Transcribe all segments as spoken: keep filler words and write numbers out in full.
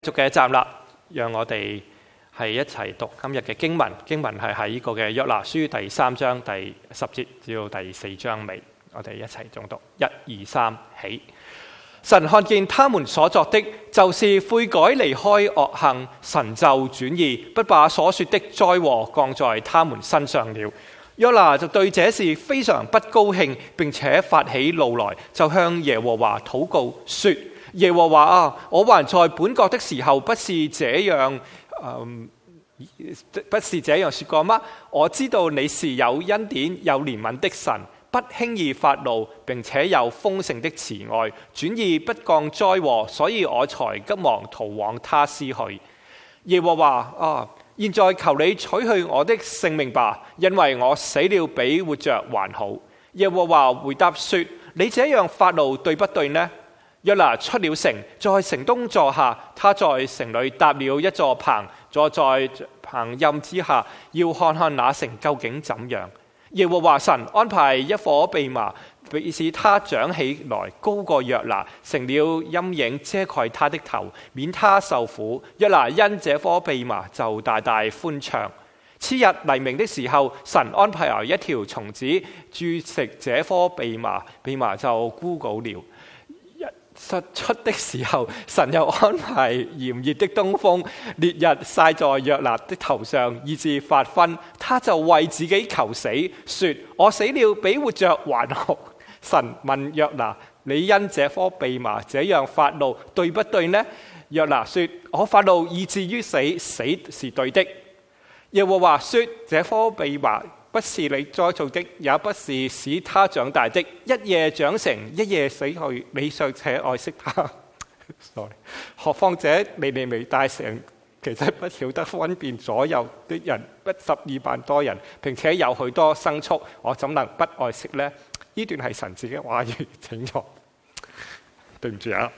續嘅一站啦，讓我哋係一齊讀今日嘅經文。經文係喺呢個嘅約拿書第三章第十節至到第四章尾，我哋一齊誦讀。一二三起。神看見他們所作的，就是悔改離開惡行，神就轉意，不把所說的災禍降在他們身上了。約拿就對這事非常不高興，並且發起怒來，就向耶和華禱告說：耶和華啊，我還在本國的時候，不是這樣，嗯，不是這樣說過嗎？我知道你是有恩典、有憐憫的神，不輕易發怒，並且有豐盛的慈愛，轉意不降災禍，所以我才急忙逃往他施去。耶和華啊，現在求你取去我的性命吧，因為我死了比活着還好。耶和華回答說：你這樣發怒對不對呢？約拿出了城，在城東坐下，他在城裏搭了一座棚，坐在棚蔭之下，要看看那城究竟怎樣。耶和華神安排一顆蓖麻，使他長起來高過約拿，成了陰影遮蓋他的頭，免他受苦。約拿因這顆蓖麻就大大歡暢。次日黎明的時候，神安排來一條蟲子注食這顆蓖麻，蓖麻就枯槁了。日出的時候，神又安排炎熱的東風，烈日曬在約拿的頭上，以致發昏。他就為自己求死，說：我死了比活着還好。神問約拿：你因這顆蓖麻這樣發怒，對不對呢？約拿說：我發怒以至於死，死是對的。耶和華說：這顆蓖麻不是你栽種的，也不是使它長大的，一夜長成，一夜死去，你尚且愛惜它。Sorry， 何況這尼尼微大城，其實不曉得分辨左右的人，不十二萬多人，並且有許多牲畜，我怎能不愛惜呢？呢段係神自己話語，請錯，對唔住啊！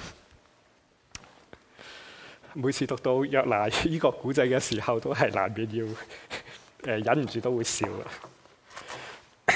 每次讀到約拿呢個古仔嘅時候，都係難免要。誒忍唔住都會笑嘅。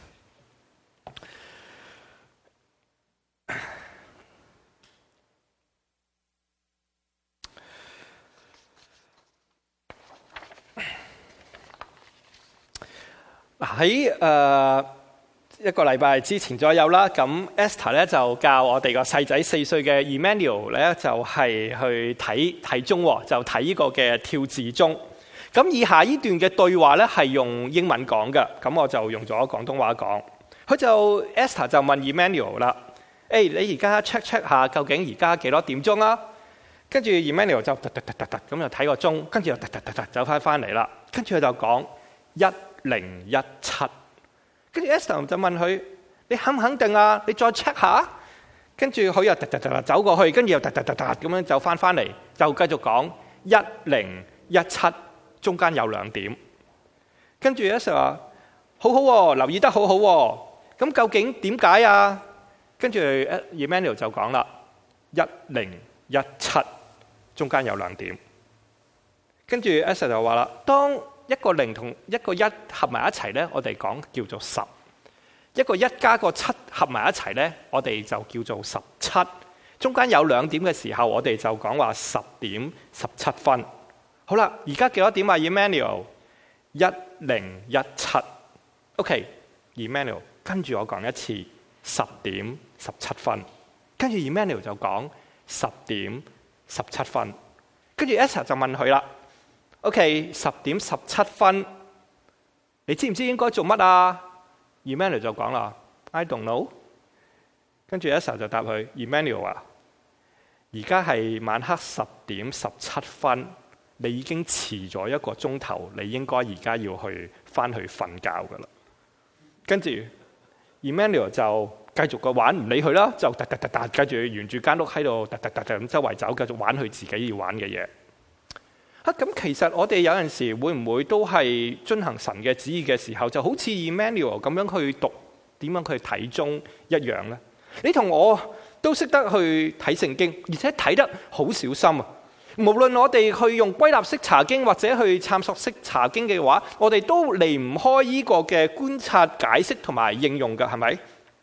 喺誒一個禮拜之前左右啦，咁 Esther 咧就教我哋個細仔四歲嘅 Emmanuel 咧，就係去睇睇鐘，就睇呢個嘅跳字鐘。咁以下呢段嘅對話咧係用英文講嘅，咁我就用咗廣東話講。佢就 Esther 就問 Emmanuel 啦：誒、hey, 你而家 check check 下究竟而家幾多點鐘啊？跟住 Emmanuel 就突突突突突咁就睇個鐘，跟住又突突突突走翻翻嚟啦。跟住佢就講一零一七。跟住 Esther 就問佢：你肯唔肯定啊？你再 check 下。跟住佢又突突突突走過去，跟住又突突突突咁樣走翻翻嚟，就繼續講一零一七。中間有兩點，跟住 Esther 話：好好喎，留意得好好喎。咁究竟點解啊？跟住 Emmanuel 就講啦：一零一七中間有兩點。跟住 Esther 就話啦：當一個零同一個一合埋一齊咧，我哋講叫做十；一個一加個七合埋一齊咧，我哋就叫做十七。中間有兩點嘅時候，我哋就講話十點十七分。好啦，而家幾多點啊 Emmanuel？ 一零一七。OK，Emmanuel 跟住我講一次，十點十七分。跟住 Emmanuel 就講十點十七分。跟住 Esther 就問佢啦。OK， 十點十七分，你知唔知應該做乜啊 Emmanuel 就講啦 I don't know。跟住 Esther 就答佢 Emmanuel 啊，而家係晚黑十點十七分。你已經遲咗一個鐘頭，你應該而家要去翻去瞓覺噶啦。跟住 Emmanuel 就繼續個玩，唔理佢啦，就突突突突，跟住沿住間屋喺度突突突突咁周圍走，繼續玩佢自己要玩嘅嘢。啊，咁其實我哋有陣時會唔會都係遵行神嘅旨意嘅時候，就好似 Emmanuel 咁樣去讀，點樣去睇鐘一樣呢？你同我都識得去睇聖經，而且睇得好小心啊！無論我哋去用歸納式查經或者去探索式查經嘅話，我哋都離唔開呢個嘅觀察、解釋同埋應用嘅，係咪？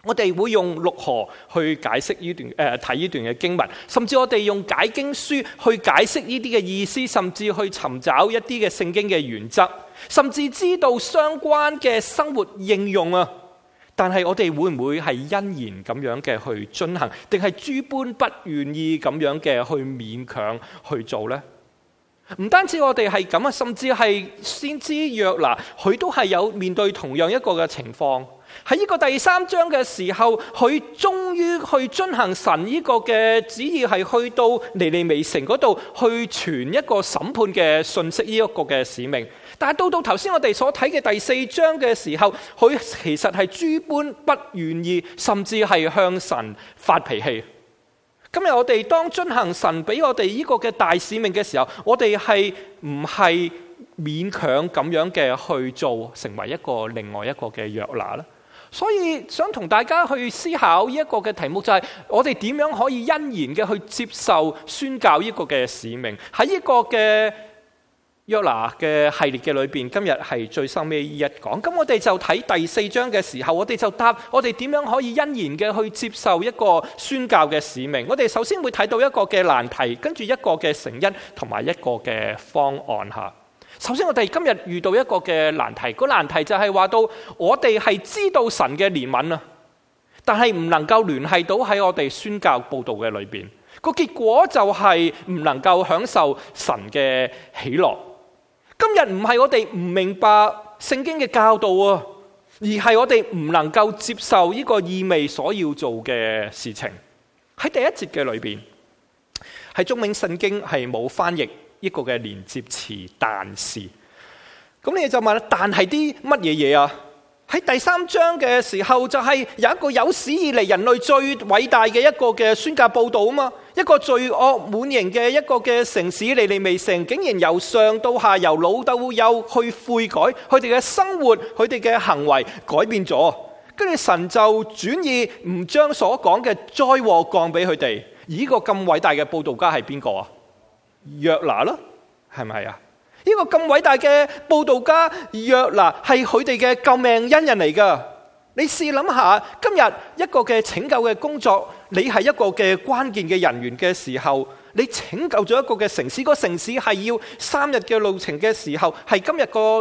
我哋會用六何去解釋呢段誒睇呢段嘅經文，甚至我哋用解經書去解釋呢啲嘅意思，甚至去尋找一啲嘅聖經嘅原則，甚至知道相關嘅生活應用啊。但係我哋會唔會係欣然咁樣嘅去進行，定係諸般不願意咁樣嘅去勉強去做呢？唔單止我哋係咁啊，甚至係先知約拿，佢都係有面對同樣一個嘅情況。喺呢個第三章嘅時候，佢終於去遵行神呢個嘅旨意，係去到尼尼微城嗰度去傳一個審判嘅信息，呢一個嘅使命。但係到到頭先我哋所睇嘅第四章嘅時候，佢其實係諸般不願意，甚至係向神發脾氣。今日我哋當遵行神俾我哋呢個嘅大使命嘅時候，我哋係唔係勉強咁樣嘅去做，成為一個另外一個嘅約拿呢？所以想同大家去思考呢一個嘅題目，就係我哋點樣可以欣然嘅去接受宣教呢個嘅使命。喺呢個嘅約拿嘅系列嘅裏邊，今日係最收尾一講。咁我哋就睇第四章嘅時候，我哋就答我哋點樣可以欣然嘅去接受一個宣教嘅使命。我哋首先會睇到一個嘅難題，跟住一個嘅成因，同埋一個嘅方案吓。首先我哋今日遇到一個嘅難題，個難題就係話到我哋係知道神嘅憐憫啊，但係唔能夠聯繫到喺我哋宣教佈道嘅裏邊，個結果就係唔能夠享受神嘅喜樂。今日唔係我哋唔明白聖經嘅教導啊，而係我哋唔能夠接受呢個意味所要做嘅事情。喺第一節嘅裏邊，喺中文聖經係冇翻譯一個嘅連接詞，但是，咁你就問啦，但係啲乜嘢嘢啊？喺第三章嘅時候，就係有一個有史以嚟人類最偉大嘅一個嘅宣教報導啊嘛，一個罪惡滿盈嘅一個嘅城市尼尼微城，竟然由上到下，由老到幼去悔改，佢哋嘅生活，佢哋嘅行為改變咗，跟住神就轉意唔將所講嘅災禍降俾佢哋。而呢個咁偉大嘅報導家係邊個啊？約拿咯，係咪啊？呢個咁偉大嘅佈道家約拿係佢哋嘅救命恩人嚟噶。你試諗下，今日一個嘅拯救嘅工作，你係一個嘅關鍵嘅人員嘅時候，你拯救咗一個嘅城市，個城市係要三日嘅路程嘅時候，係今日個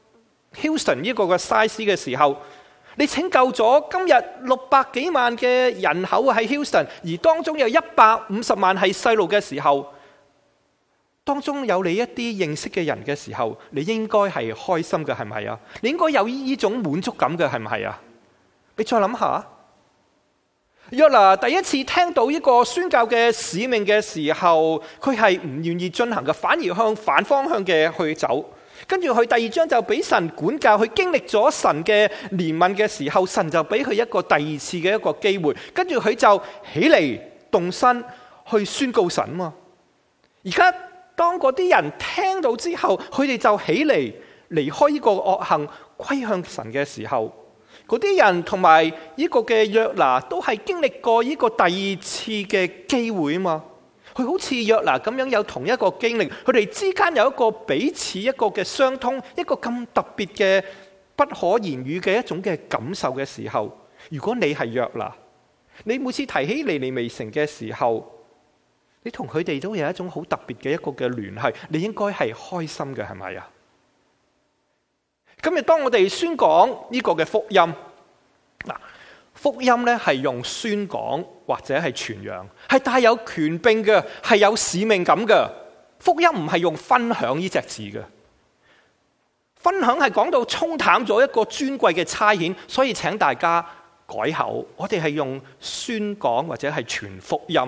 Houston 呢個嘅 size 嘅時候，你拯救咗今日六百幾萬嘅人口喺 Houston， 而當中有一百五十萬係細路嘅時候，當中有你一啲認識嘅人嘅時候，你應該係開心嘅，係咪啊？你應該有呢種滿足感嘅，係唔係啊？你再諗下，約拿第一次聽到呢個宣教嘅使命嘅時候，佢係唔願意進行嘅，反而向反方向嘅去走。跟住佢第二章就俾神管教，佢經歷咗神嘅憐憫嘅時候，神就俾佢一個第二次嘅一個機會。跟住佢就起嚟動身去宣告神嘛。而家當嗰啲人聽到之後，佢哋就起嚟離開呢個惡行，歸向神嘅時候，嗰啲人同埋呢個嘅約拿都係經歷過呢個第二次嘅機會啊嘛。佢好似約拿咁樣有同一個經歷，佢哋之間有一個彼此一個嘅相通，一個咁特別嘅不可言語嘅一種嘅感受嘅時候，如果你係約拿，你每次提起尼尼微城嘅時候，你同佢哋都有一種好特別嘅一個嘅聯繫，你應該係開心嘅，係咪啊？今日當我哋宣講呢個嘅福音，嗱，福音咧係用宣講或者係傳揚，係帶有權柄嘅，係有使命感嘅。福音唔係用分享呢隻字嘅，分享係講到沖淡咗一個尊貴嘅差遣，所以請大家改口，我哋係用宣講或者係傳福音。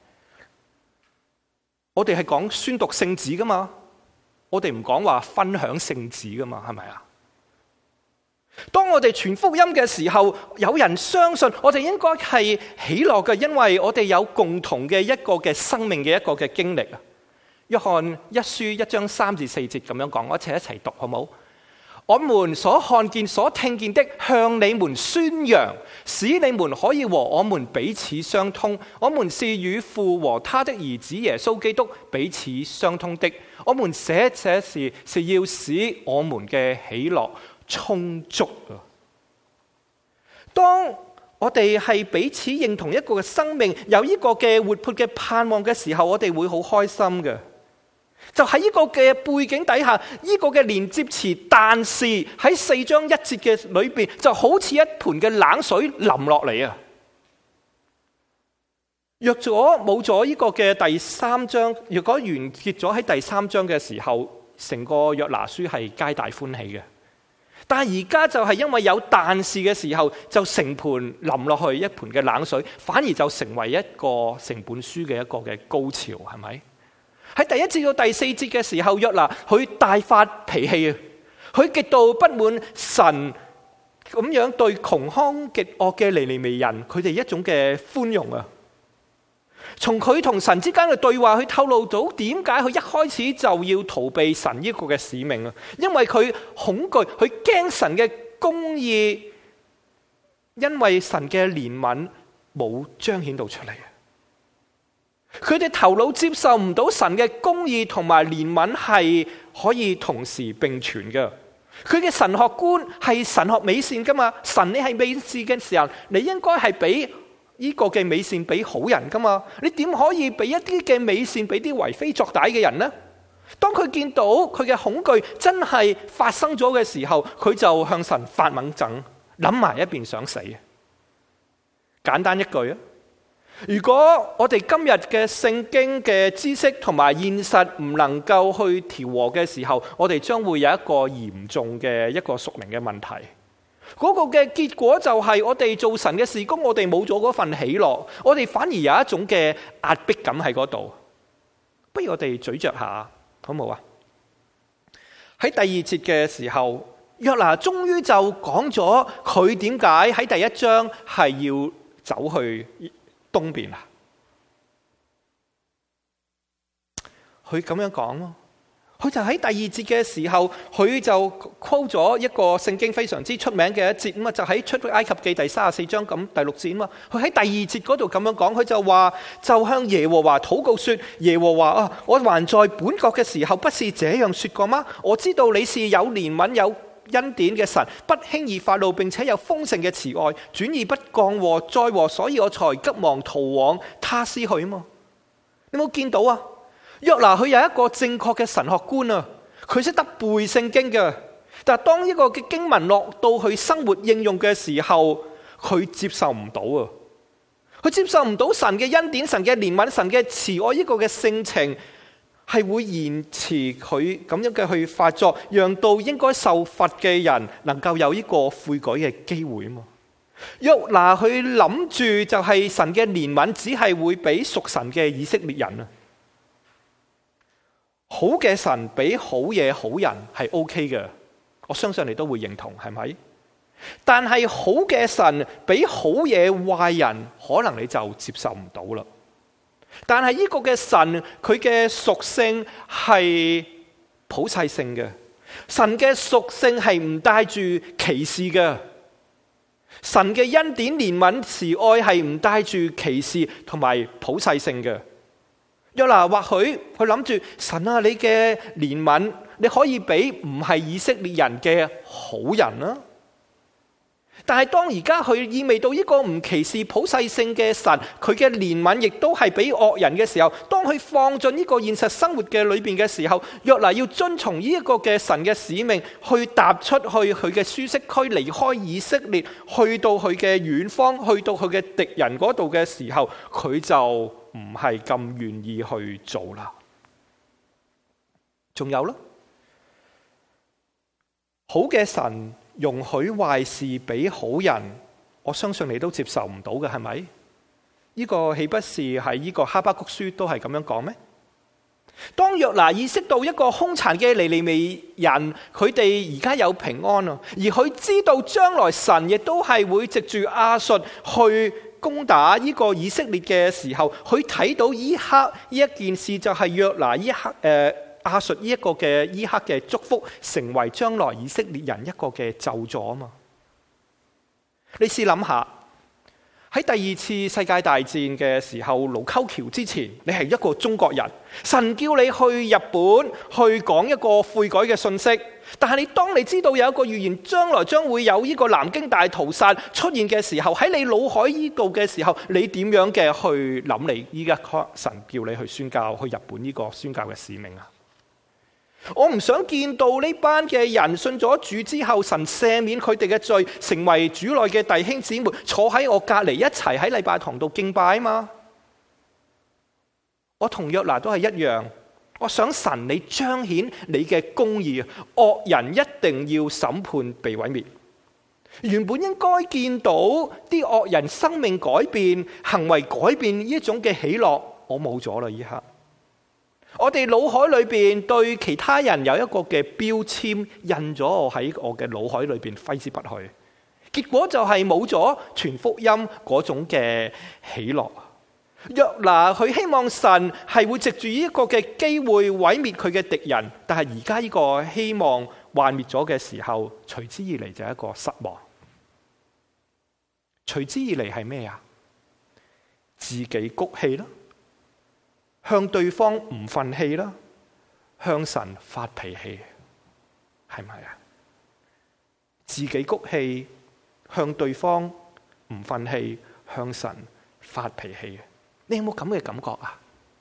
我哋係講宣讀聖旨噶嘛，我哋唔講話分享聖旨噶嘛，係咪啊？當我哋傳福音嘅時候，有人相信，我哋應該係喜樂嘅，因為我哋有共同嘅一個嘅生命嘅一個嘅經歷啊。約翰一書一章三至四節咁樣講，我一齊一齊讀好冇？我們所看見所聽見的，向你們宣揚，使你們可以和我們彼此相通。我們是與父和他的兒子耶穌基督彼此相通的。我們寫這事是要使我們嘅喜樂充足啊！當我哋係彼此認同一個嘅生命，有呢個嘅活潑嘅盼望嘅時候，我哋會好開心嘅。就喺呢個嘅背景底下，呢個嘅連接詞，但是喺四章一節嘅裏邊，就好似一盆嘅冷水淋落嚟啊！若咗冇咗呢個嘅第三章，若果完結咗喺第三章嘅時候，成個約拿書係皆大歡喜嘅。但係而家就係因為有但是嘅時候，就成盆淋落去一盆嘅冷水，反而就成為一個成本書嘅一個嘅高潮，係咪？喺第一節到第四節嘅時候，約拿佢大發脾氣啊！佢極度不滿神咁樣對窮兇極惡嘅尼尼微人，佢哋一種嘅寬容啊！從佢同神之間嘅對話，佢透露到點解佢一開始就要逃避神呢個嘅使命啊！因為佢恐懼，佢驚神嘅公義，因為神嘅憐憫冇彰顯到出嚟啊！佢哋頭腦接受唔到神嘅公義同埋憐憫係可以同時並存嘅。佢嘅神學觀係神學美善噶嘛？神你係美善嘅時候，你應該係俾呢個嘅美善俾好人噶嘛？你點可以俾一啲嘅美善俾啲為非作歹嘅人呢？當佢見到佢嘅恐懼真係發生咗嘅時候，佢就向神發猛憎，諗埋一邊想死。簡單一句啊！如果我哋今日嘅聖經嘅知識同埋現實唔能夠去調和嘅時候，我哋將會有一個嚴重嘅一個屬靈嘅問題。嗰個嘅結果就係我哋做神嘅事工，我哋冇咗嗰份喜樂，我哋反而有一種嘅壓迫感喺嗰度。不如我哋咀嚼下，好唔好啊？喺第二節嘅時候，約拿終於就講咗佢點解喺第一章係要走去東邊啊！佢咁樣講咯，佢就喺第二節嘅時候，佢就 quote 咗一個聖經非常之出名嘅一節咁啊，就喺出埃及記第三十四章咁第六節啊嘛。佢喺第二節嗰度咁樣講，佢就話就向耶和華禱告說：耶和華啊，我還在本國嘅時候，不是這樣說過嗎？我知道你是有憐憫有恩典嘅神，不輕易發怒，並且有豐盛嘅慈愛，轉而不降禍災禍，所以我才急忙逃往他施去啊嘛。你有冇見到啊？約拿佢有一個正確嘅神學觀啊，佢識得背聖經嘅，但係當呢個嘅經文落到佢生活應用嘅時候，佢接受唔到啊！佢接受唔到神嘅恩典、神嘅憐憫、神嘅慈愛呢個嘅性情，係會延遲佢咁樣嘅去發作，讓到應該受罰嘅人能夠有呢個悔改嘅機會啊嘛。約拿佢諗住就係神嘅憐憫只係會俾屬神嘅以色列人啊。好嘅神俾好嘢好人係 OK 嘅，我相信你都會認同，係咪？但係好嘅神俾好嘢壞人，可能你就接受唔到啦。但係呢個嘅神，佢嘅屬性係普世性嘅，神嘅屬性係唔帶住歧視嘅，神嘅恩典憐憫慈愛係唔帶住歧視同埋普世性嘅。約拿或許佢諗住神啊，你嘅憐憫你可以俾唔係以色列人嘅好人啦。但係當而家佢意味到呢個唔歧視普世性嘅神，佢嘅憐憫亦都係俾惡人嘅時候，當佢放進呢個現實生活嘅裏邊嘅時候，約拿要遵從呢一個嘅神嘅使命，去踏出去佢嘅舒適區，離開以色列，去到佢嘅遠方，去到佢嘅敵人嗰度嘅時候，佢就唔係咁願意去做啦。仲有啦，好嘅神容許壞事俾好人，我相信你都接受唔到嘅，係咪？呢個豈不是喺呢個哈巴谷書都係咁樣講咩？當約拿意識到一個兇殘嘅尼尼微人，佢哋而家有平安啊，而佢知道將來神亦都係會藉住亞述去攻打呢個以色列嘅時候，佢睇到呢刻呢一件事就係約拿呢刻誒。呃亞述呢一個嘅依刻嘅祝福，成為將來以色列人一個嘅咒詛啊嘛！你試諗下， 喺第二次世界大戰嘅時候，盧溝橋之前，你係一個中國人，神叫你去日本去講一個悔改嘅信息，但係你當你知道有一個預言將來將會有呢個南京大屠殺出現嘅時候，喺你腦海呢度嘅時候，你點樣嘅去諗你依家神叫你去宣教去日本呢個宣教嘅使命啊？我唔想見到呢班嘅人信咗主之後，神赦免佢哋嘅罪，成為主內嘅弟兄姊妹，坐喺我隔籬一齊喺禮拜堂度敬拜啊嘛！我同約拿都係一樣，我想神你彰顯你嘅公義，惡人一定要審判被毀滅。原本應該見到啲惡人生命改變、行為改變呢種嘅喜樂，我冇咗啦！依刻。我哋腦海裏邊對其他人有一個嘅標籤印咗我喺我嘅腦海裏邊揮之不去，結果就係冇咗傳福音嗰種嘅喜樂。約拿佢希望神係會藉住呢個嘅機會毀滅佢嘅敵人，但係而家呢個希望幻滅咗嘅時候，隨之而嚟就係一個失望。隨之而嚟係咩啊？自己谷氣啦。向對方唔忿氣啦，向神發脾氣，係咪啊？自己谷氣，向對方唔忿氣，向神發脾氣，你有冇咁嘅感覺啊？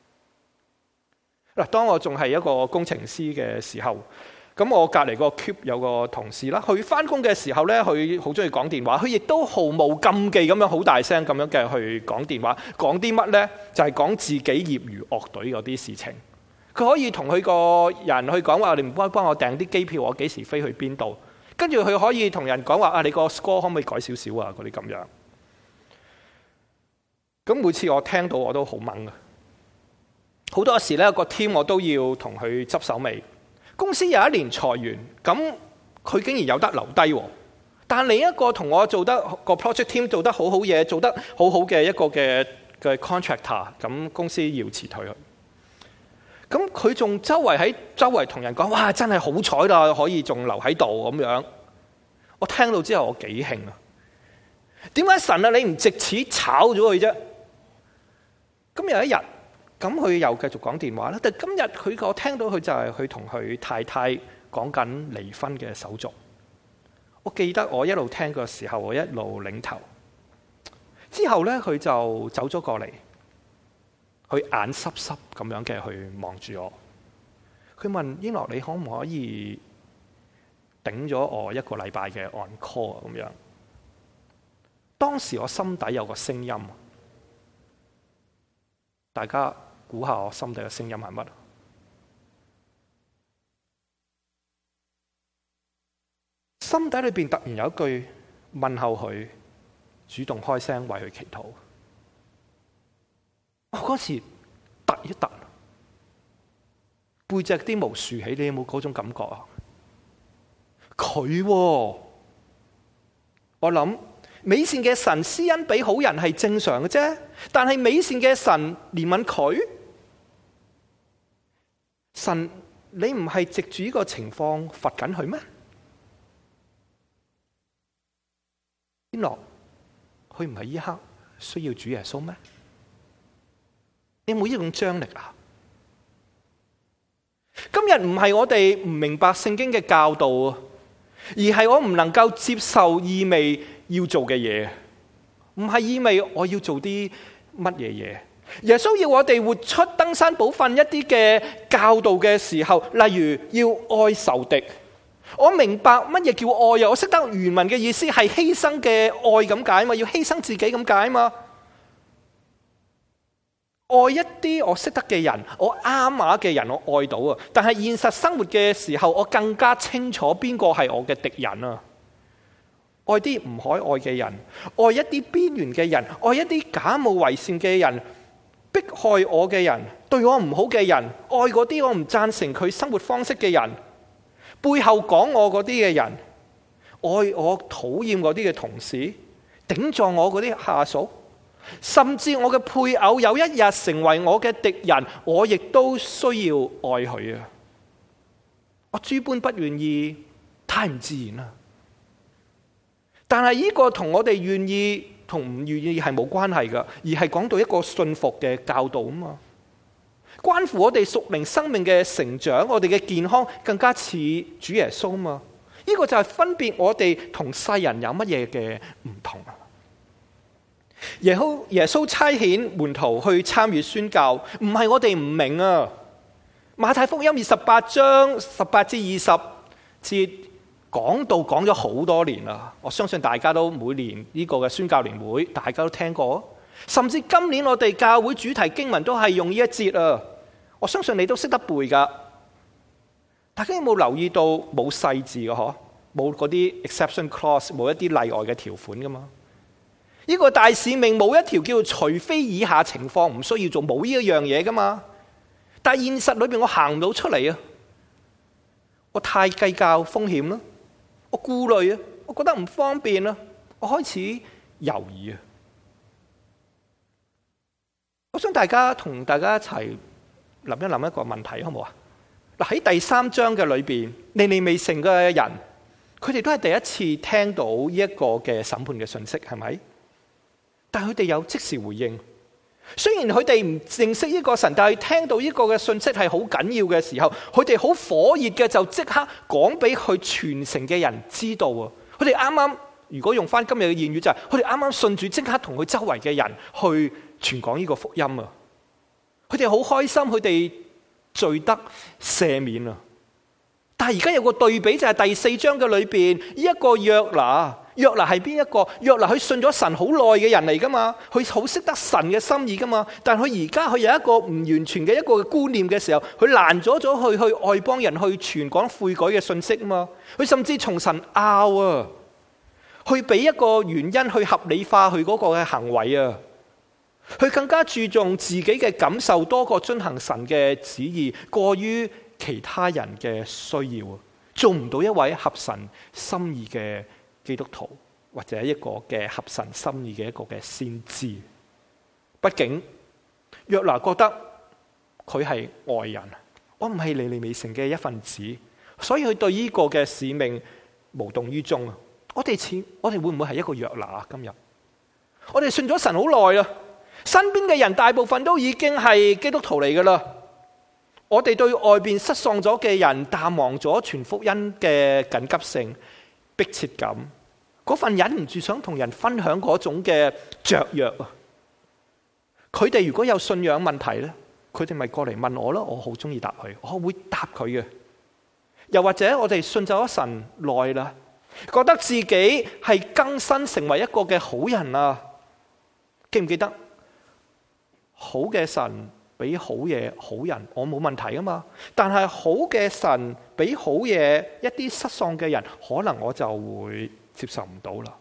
嗱，當我仲係一個工程師嘅時候，咁我隔籬個 cube 有個同事啦，佢翻工嘅時候咧，佢好中意講電話，佢亦都毫無禁忌咁樣好大聲咁樣嘅去講電話，講啲乜咧？就係講自己業餘樂隊嗰啲事情。佢可以同佢個人去講話，你唔該幫我訂啲機票，我幾時飛去邊度？跟住佢可以同人講話啊，你個 score 可唔可以改少少啊？嗰啲咁樣。咁每次我聽到我都好猛啊！好多時咧個 team 我都要同佢執手尾。公司有一年裁員，咁佢竟然有得留低，但另一個同我做得個 project team 做得好好嘢，做得好好嘅一個嘅嘅 contractor， 咁公司要辭退佢。咁佢仲周圍喺周圍同人講，哇，真係好彩啦，可以仲留喺度咁樣。我聽到之後我幾興啊！點解神啊，你唔藉此炒咗佢啫？咁有一日。咁佢又繼續講電話啦，但今日佢我聽到佢就係去同佢太太講緊離婚嘅手續。我記得我一路聽嘅時候，我一路領頭。之後咧，佢就走咗過嚟，佢眼濕濕咁樣嘅去望住我。佢問英樂，你可唔可以頂咗我一個禮拜嘅 on call 咁樣？當時我心底有個聲音，大家。估下我心底嘅聲音係乜？心底裏邊突然有一句問候佢，主動開聲為佢祈禱。我嗰時突一突，背脊啲毛豎起，你有冇嗰種感覺啊？佢、哦，我諗。美善嘅神施恩俾好人係正常嘅啫，但係美善嘅神憐憫佢，神你唔係藉住呢個情況罰緊佢咩？天樂，佢唔係依刻需要主耶穌咩？你有冇呢種張力啊？今日唔係我哋唔明白聖經嘅教導，而係我唔能夠接受意味。要做嘅嘢，唔係意味我要做啲乜嘢嘢。耶穌要我哋活出登山寶訓一啲嘅教導嘅時候，例如要愛仇敵。我明白乜嘢叫愛啊！我識得原文嘅意思係犧牲嘅愛咁解嘛，要犧牲自己咁解嘛。愛一啲我識得嘅人，我啱碼嘅人，我愛到啊。但係現實生活嘅時候，我更加清楚邊個係我嘅敵人啊。愛啲唔可愛嘅人，愛一啲邊緣嘅人，愛一啲假冒為善嘅人，迫害我嘅人，對我唔好嘅人，愛嗰啲我唔贊成佢生活方式嘅人，背後講我嗰啲嘅人，愛我討厭嗰啲嘅同事，頂撞我嗰啲下屬，甚至我嘅配偶有一日成為我嘅敵人，我亦都需要愛佢啊！我諸般不願意，太唔自然啦。但係呢個同我哋願意同唔願意係冇關係㗎，而係講到一個信服嘅教導啊嘛，關乎我哋屬靈生命嘅成長，我哋嘅健康更加似主耶穌啊嘛。呢個就係分別我哋同世人有乜嘢嘅唔同啊。耶穌耶穌差遣門徒去參與宣教，唔係我哋唔明啊。馬太福音二十八章十八至二十節講道講咗好多年啦，我相信大家都每年呢個嘅宣教年會，大家都聽過，甚至今年我哋教會主題經文都係用呢一節啊。我相信你都識得背噶。大家有冇留意到冇細字嘅嗬？冇嗰啲 exception clause， 冇一啲例外嘅條款噶嘛？呢個大使命冇一條叫做除非以下情況唔需要做，冇呢一樣嘢噶嘛？但係現實裏邊我行唔到出嚟啊！我太計較風險啦，我顧慮啊，我覺得唔方便啊，我開始猶豫啊！我想大家同大家一齊諗一諗一個問題，好唔好啊？嗱，喺第三章嘅裏邊，尼尼微城嘅人，佢哋都係第一次聽到呢一個嘅審判嘅信息，係咪？但係佢哋有即時回應。雖然佢哋唔認識呢個神，但係聽到呢個嘅信息係好緊要嘅時候，佢哋好火熱嘅就即刻講俾佢全城嘅人知道啊！佢哋啱啱，如果用翻今日嘅言語就係，佢哋啱啱信主，即刻同佢周圍嘅人去傳講呢個福音啊！佢哋好開心，佢哋罪得赦免啊！但係而家有個對比，就係第四章嘅裏邊，呢一個約拿，約拿係邊一個？約拿佢信咗神好耐嘅人嚟噶嘛，佢好識得神嘅心意噶嘛。但係佢而家佢有一個唔完全嘅一個觀念嘅時候，佢攔咗咗去去外邦人去傳講悔改嘅信息啊嘛。佢甚至從神拗啊，去俾一個原因去合理化佢嗰個嘅行為啊。佢更加注重自己嘅感受多過遵行神嘅旨意，過於其他人嘅需要啊，做唔到一位合神心意嘅基督徒，或者一個嘅合神心意嘅一個嘅先知。畢竟約拿覺得佢係外人，我唔係尼尼微城嘅一份子，所以佢對呢個嘅使命無動於衷啊。我哋似我哋會唔會係一個約拿啊？今日我哋信咗神好耐啦，身邊嘅人大部分都已經係基督徒嚟噶啦。我哋對外邊失喪咗嘅人淡忘咗傳福音嘅緊急性、迫切感，嗰份忍唔住想同人分享嗰種嘅雀躍啊！佢哋如果有信仰問題咧，佢哋咪過嚟問我咯，我好中意答佢，我會答佢嘅。又或者我哋信咗神耐啦，覺得自己係更新成為一個嘅好人啊！記唔記得好嘅神俾好嘢好人，我冇問題啊嘛。但係好嘅神俾好嘢一啲失喪嘅人，可能我就會接受唔到啦。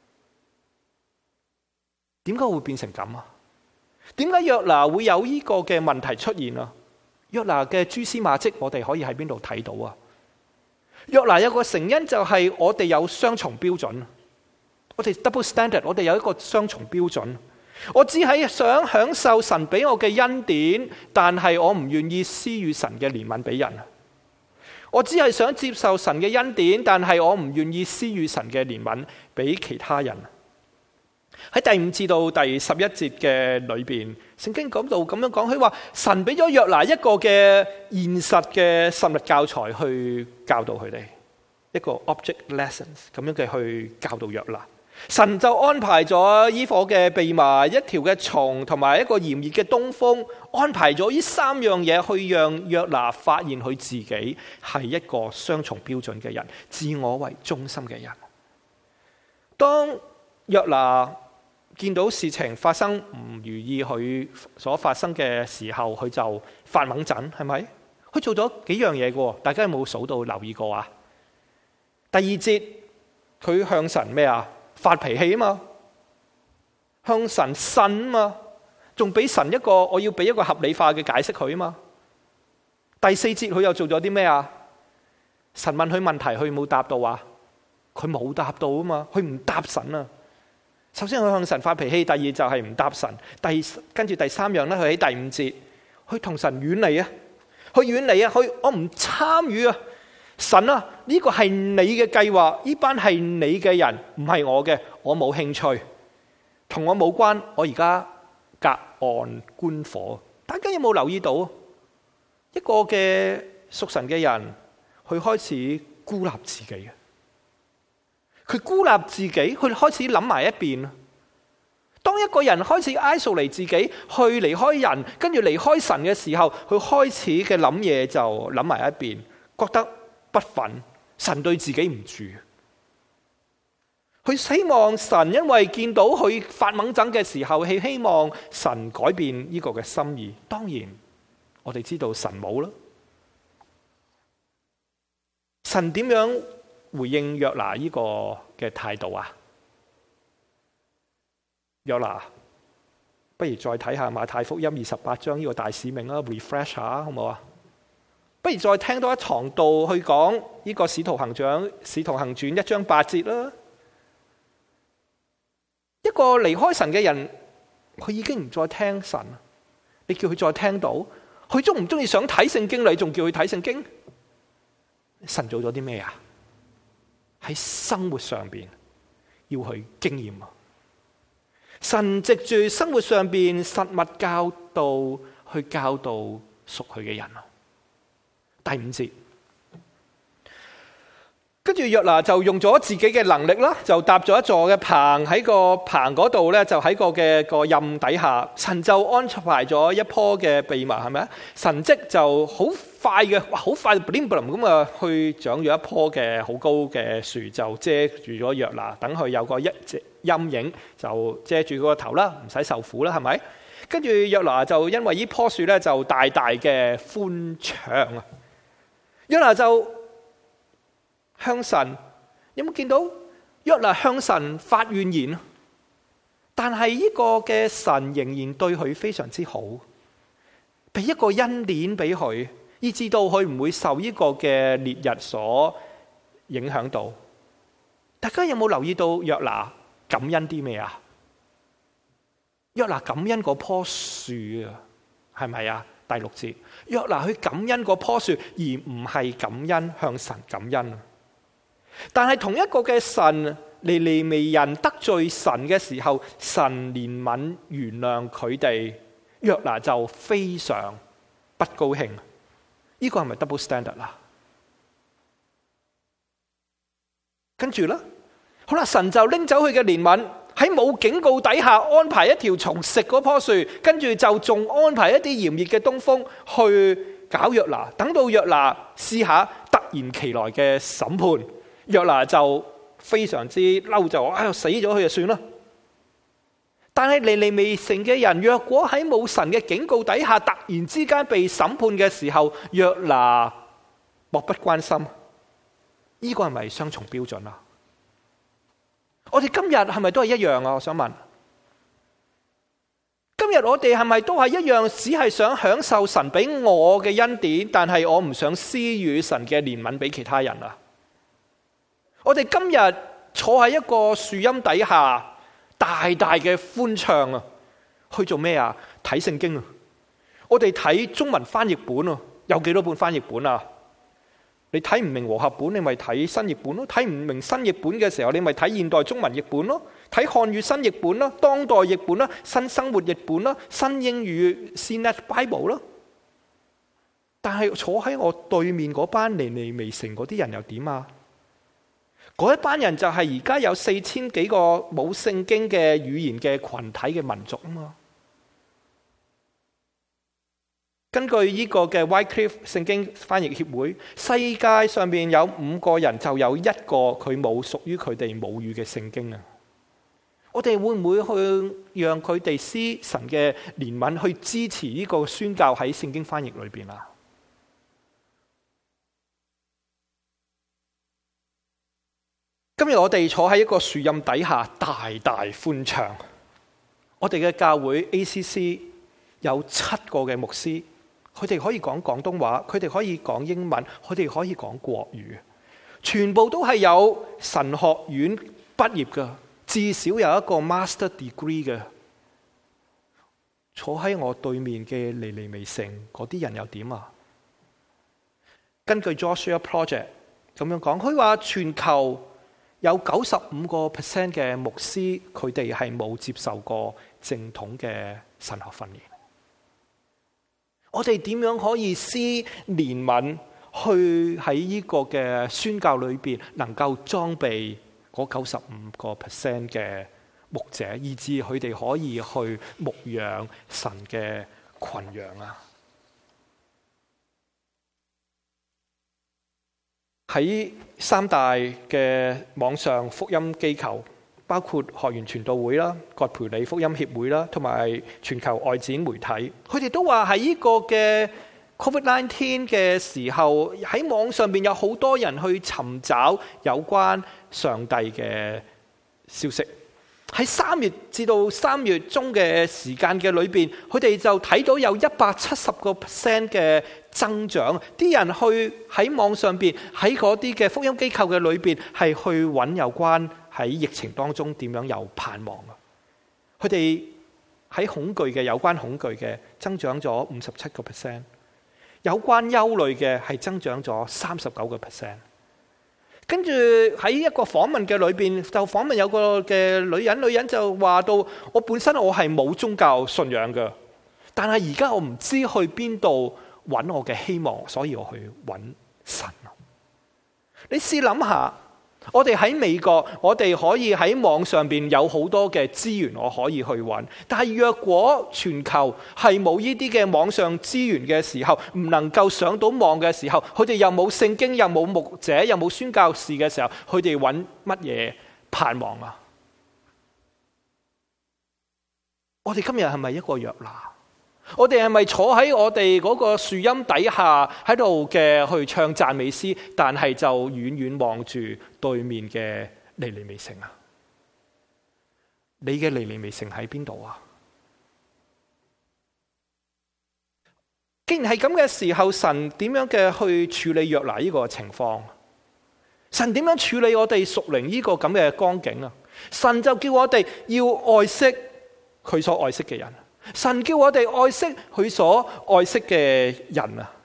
點解會變成咁啊？點解約拿會有呢個嘅問題出現啊？約拿嘅蛛絲馬跡，我哋可以喺邊度睇到啊？約拿有個成因就係我哋有雙重標準，我哋 double standard， 我哋有一個雙重標準。我只係想享受神俾我嘅恩典，但係我唔願意施予神嘅憐憫俾人。我只係想接受神嘅恩典，但係我唔願意施予神嘅憐憫俾其他人。喺第五至到第十一節嘅裏邊，聖經講到咁樣講，佢話神俾咗約拿一個嘅現實嘅實物教材去教導佢哋，一個 object lessons 咁樣嘅去教導約拿。神就安排咗依火嘅秘密、一條嘅蟲同埋一個炎熱嘅東風，安排咗呢三樣嘢去讓約拿發現佢自己係一個雙重標準嘅人，自我為中心嘅人。當約拿見到事情發生唔如意，佢所發生嘅時候，佢就發猛陣，係咪？佢做咗幾樣嘢嘅，大家有冇數到留意過啊？第二節佢向神咩啊？發脾氣啊嘛，向神呻啊嘛，仲俾神一個我要俾一個合理化嘅解釋佢啊嘛。第四節佢又做咗啲咩啊？神問佢問題，佢冇答到啊，佢冇答到啊嘛，佢唔答神啊。首先佢向神發脾氣，第二就係唔答神，第跟住第三樣咧，佢喺第五節，佢同神遠離啊，佢遠離啊，佢我唔參與啊。神啊，呢個係你嘅計劃，呢班係你嘅人，唔係我嘅，我冇興趣。 同我冇關，我而家隔岸觀火。大家有冇留意到一個嘅屬神嘅人，佢開始孤立自己嘅，佢孤立自己，佢開始諗埋一邊。當一個人開始 isolate 自己，去離開人，跟住離開神嘅時候，佢開始嘅諗嘢就諗埋一邊，覺得不忿，神對自己唔住。佢希望神因為見到佢發猛憎嘅時候，係希望神改變呢個嘅心意。當然，我哋知道神冇啦。神點樣回應約拿呢個嘅態度啊？約拿，不如再睇下馬太福音二十八章呢個大使命啦 ，refresh 下好唔好啊？不如再聽多一堂道去講呢個使徒行傳使徒行傳一章八節啦。一個離開神嘅人，佢已經唔再聽神，你叫佢再聽到，佢中唔中意想睇聖經，你仲叫佢睇聖經？神做咗啲咩啊？喺生活上邊要去經驗啊！神藉住生活上邊實物教導去教導屬佢嘅人啊！第五節，跟住約拿就用咗自己嘅能力啦，就搭咗一座嘅棚，喺個棚嗰度咧，就喺個嘅個蔭底下，神就安排咗一棵嘅秘密，係咪啊？神蹟就好快嘅，哇，好快 bling bling 咁啊，去長咗一棵嘅好高嘅樹，就遮住咗約拿，等佢有個一隻陰影，就遮住個頭啦，唔使受苦啦，係咪？跟住約拿就因為呢棵樹咧，就大大嘅歡暢啊！約拿就向神，有冇見到約拿向神發怨言？但係呢個嘅神仍然對佢非常之好，俾一個恩典俾佢，以致到佢唔會受呢個嘅烈日所影響到。大家有冇留意到約拿感恩啲咩啊？約拿感恩嗰棵樹啊，係咪啊？第六節，約拿去感恩嗰棵樹，而唔係感恩向神感恩。但係同一個嘅神，尼尼微人得罪神嘅時候，神憐憫原諒佢哋，約拿就非常不高興。呢個係咪 double standard 啦？跟住咧，好啦，神就拎走佢嘅憐憫，喺冇警告底下安排一條蟲食嗰棵樹，跟住就仲安排一啲炎熱嘅東風去搞約拿。等到約拿試下突然其來嘅審判，約拿就非常之嬲，就話：哎呀，死咗佢就算啦。但係尼尼微城嘅人，若果喺冇神嘅警告底下突然之間被審判嘅時候，約拿漠不關心，呢個係咪雙重標準啊？我哋今日係咪都係一樣啊？我想問，今日我哋係咪都係一樣，只係想享受神俾我嘅恩典，但係我唔想施予神嘅憐憫俾其他人啊？我哋今日坐喺一個樹蔭底下，大大嘅歡暢啊，去做咩啊？睇聖經啊！我哋睇中文翻譯本啊，有幾多本翻譯本啊？你睇唔明和合本，你咪睇新譯本咯；睇唔明新譯本嘅時候，你咪睇現代中文譯本咯；睇漢語新譯本啦、當代譯本啦、新生活譯本啦、新英語 CNET Bible 啦。但係坐喺我對面嗰班尼尼微城嗰啲人又點啊？嗰一班人就係而家有四千幾個冇聖經嘅語言嘅群體嘅民族啊嘛。根據呢個嘅 Wycliffe 聖經翻譯協會，世界上面有五個人就有一個佢冇屬於佢哋母語嘅聖經啊！我哋會唔會去讓佢哋施神嘅憐憫去支持呢個宣教喺聖經翻譯裏邊啊？今日我哋坐喺一個樹蔭底下，大大歡暢。我哋嘅教會 A C C 有七個嘅牧師，佢哋可以講廣東話，佢哋可以講英文，佢哋可以講國語，全部都係有神學院畢業嘅，至少有一個 master degree 嘅。坐喺我對面嘅尼尼微城嗰啲人又點啊？根據 Joshua Project 咁樣講，佢話全球有九十五個 percent 嘅牧師，佢哋係冇接受過正統嘅神學訓練。我哋點樣可以施憐憫去喺呢個嘅宣教裏邊，能夠裝備嗰九十五個 percent 嘅牧者，以致佢哋可以去牧養神嘅群羊啊？喺三大嘅網上福音機構，包括學園傳道會啦、葛培理福音協會啦，同埋全球外展媒體，佢哋都話喺呢個嘅 covid 十九 嘅時候，喺網上邊有好多人去尋找有關上帝嘅消息。喺三月至到三月中嘅時間嘅裏邊，佢哋就睇到有一百七十個 percent 嘅增長。啲人去喺網上邊，喺嗰啲嘅福音機構嘅裏邊，係去揾有關喺疫情當中點樣有盼望啊！佢哋喺恐懼嘅有關恐懼嘅增長咗五十七個 percent， 有關憂慮嘅係增長咗三十九個 percent。跟住喺一個訪問嘅裏邊，就訪問有個嘅女人，女人就話到：我本身我係冇宗教信仰嘅，但係而家我唔知去邊度揾我嘅希望，所以我去揾神。你試諗下，我哋喺美國，我哋可以喺網上邊有好多嘅資源，我可以去揾。但係若果全球係冇呢啲嘅網上資源嘅時候，唔能夠上到網嘅時候，佢哋又冇聖經，又冇牧者，又冇宣教士嘅時候，佢哋揾乜嘢盼望啊？我哋今日係咪一個約拿？我哋係咪坐喺我哋嗰個樹蔭底下喺度嘅去唱讚美詩，但係就遠遠望住對面嘅尼尼微城啊？你嘅尼尼微城喺邊度啊？既然係咁嘅時候，神點樣嘅去處理約拿呢個情況？神點樣處理我哋屬靈呢個咁嘅光景啊？神就叫我哋要愛惜佢所愛惜嘅人。神叫我哋愛惜佢所愛惜嘅人啊！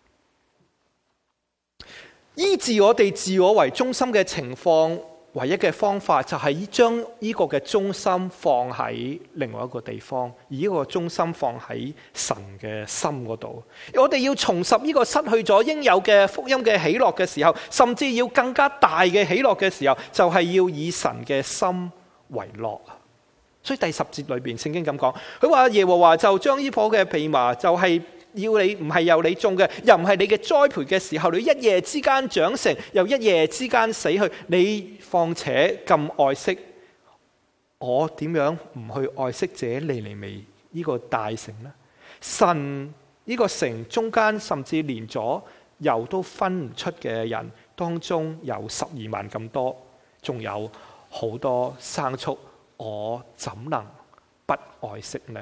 醫治我哋自我為中心嘅情況，唯一嘅方法就係將呢個嘅中心放喺另外一個地方，而呢個中心放喺神嘅心嗰度。我哋要重拾呢個失去咗應有嘅福音嘅喜樂嘅時候，甚至要更加大嘅喜樂嘅時候，就係要以神嘅心為樂。所以第十節裏邊聖經咁講，佢話耶和華就將呢棵嘅蓖麻，就係要你唔係由你種嘅，又唔係你嘅栽培嘅時候，你一夜之間長成，又一夜之間死去，你況且咁愛惜我，點樣唔去愛惜這尼尼微呢個大城呢？神呢個城中間甚至連左右都分唔出嘅人當中有十二萬咁多，仲有好多牲畜，我怎能不愛惜呢？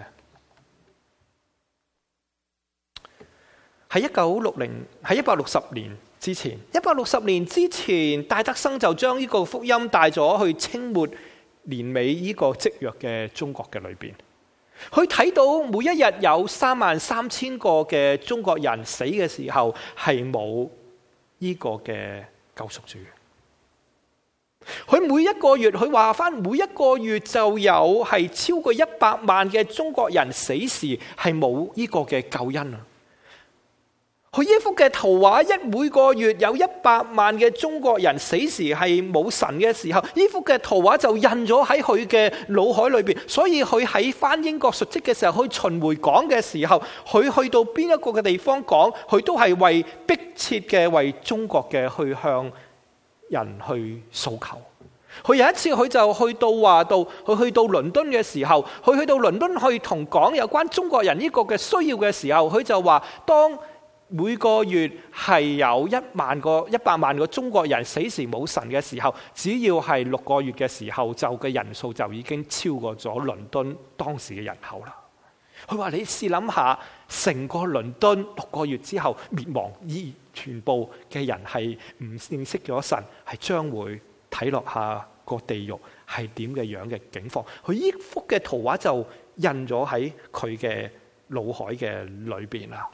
喺一九六零，喺一百六十年之前，一百六十年之前，戴德生就將呢個福音帶咗去清末年尾呢個積弱嘅中國嘅裏邊。佢睇到每一日有三萬三千個嘅中國人死嘅時候，係冇呢個嘅救贖主。佢每一個月，佢話翻每一個月就有係超過一百萬嘅中國人死時係冇呢個嘅救恩啊！佢呢幅嘅圖畫，一每個月有一百萬嘅中國人死時係冇神嘅時候，呢幅嘅圖畫就印咗喺佢嘅腦海裏邊。所以佢喺翻英國述職嘅時候，去巡迴講嘅時候，佢去到邊一個嘅地方講，佢都係為迫切嘅為中國嘅去向人去訴求。佢有一次佢就去到話到，佢去到倫敦嘅時候，佢去到倫敦去同講有關中國人呢個嘅需要嘅時候，佢就話當每個月係有一萬個、一百萬個中國人死時冇神嘅時候，只要係六個月嘅時候，就嘅人數就已經超過咗倫敦當時嘅人口啦。佢話你試諗下，成個倫敦六個月之後滅亡，而全部嘅人係唔認識咗神，係將會睇落下個地獄係點嘅樣嘅境況。佢呢幅嘅圖畫就印咗喺佢嘅腦海嘅裏邊啦。